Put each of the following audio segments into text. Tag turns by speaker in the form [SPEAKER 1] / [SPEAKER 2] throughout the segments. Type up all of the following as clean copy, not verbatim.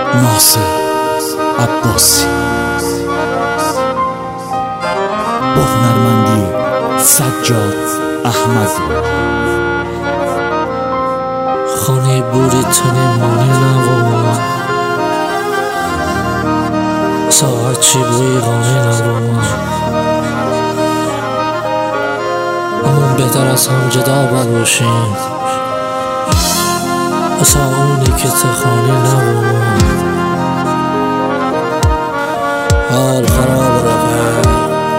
[SPEAKER 1] ناصر عباسی با هنرمندی سجاد احمدی.
[SPEAKER 2] خانه بوری تنمانی نبود، ساعت چی بوی غانی نبود، همون بهتر از هم جدا باشیم، اصلا اونی که تخانی نبود. حال خراب رفت،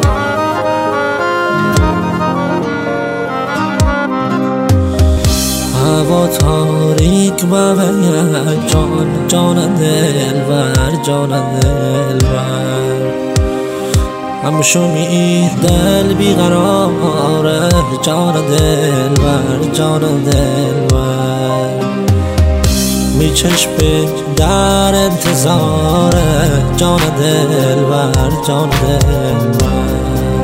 [SPEAKER 2] هوا تاریک و جان دلبر، جان دلبر همشو می دل بیقراره، جان دلبر، جان دلبر می چشم در انتظاره، جان دلبر، جان دلبر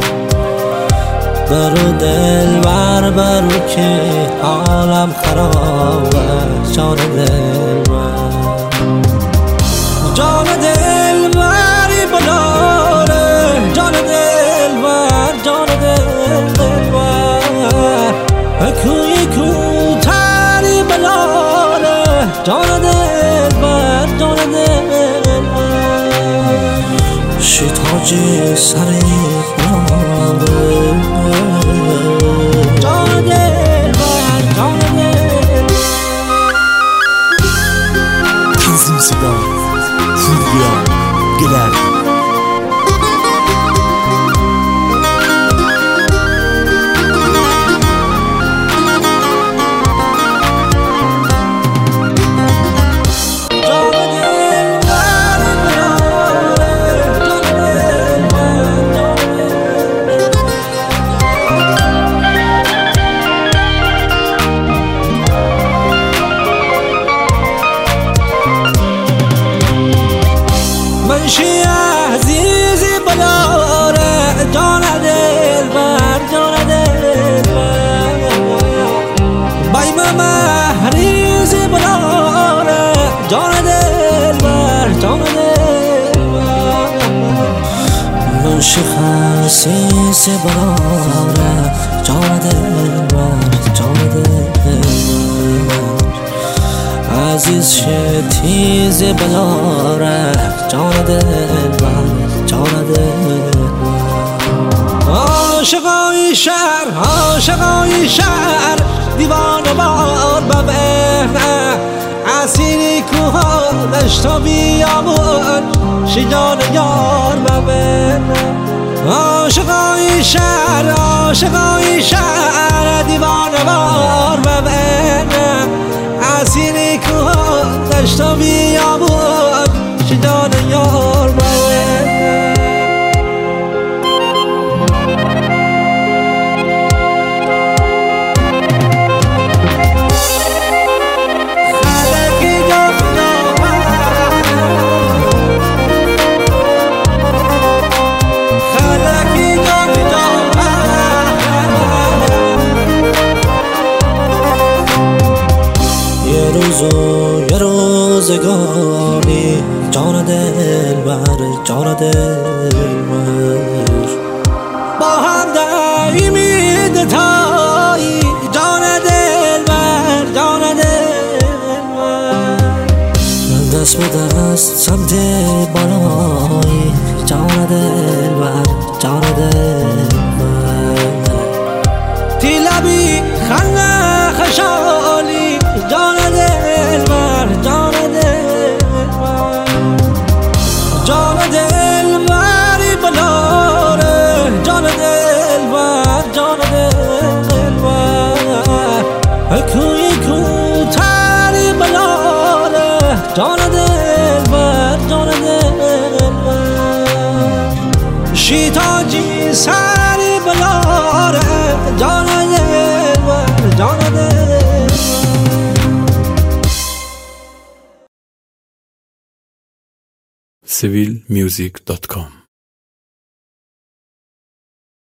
[SPEAKER 2] برو دلبر، برو که حالم خرابه، جان دلبر، جان دلبری بلاره، جان دلبر، جان دلبر کوی کوتری بلاره، جان دلبر، جان دلبر شیطاجی سری بلاره، جان دلبر، جان دلبر
[SPEAKER 1] تنظیم صدا پوریا گلردی.
[SPEAKER 2] منشی عزیزی بلاره، جان دلبر، جان دلبر بایم مهریزی بلاره، جان دلبر، جان دلبر منشی خسیسی بلاره، جان دلبر، جان دلبر عزیز شتیز بلاره، جان دلبر، جان دلبر عاشقای شهر، عاشقای شهر دیوانه بار ببینه، اسیری کوها دشت و بیابون شجان یار ببینه، عاشقای شهر، عاشقای شهر دیوانه بار ببینه، اسیری کوها دشت و بیابون شجان یار ببینه. خلقی یه روزگاری جان دلبر، جان دلبر با هم دایمی دتایی، جان دلبر، جان دلبر دست به دست سمت بالایی، جان دلبر، جان دلبر تی لبی خنده خشالی، جان دلبر، جان دلبر جان دلبری بلاره، جان دلبر، جان دلبر کوی کوتری بلاره، جان دلبر، جان دلبر شیطاجی سری بلاره، جان دلبر، جان دلبر.
[SPEAKER 1] civilmusic.com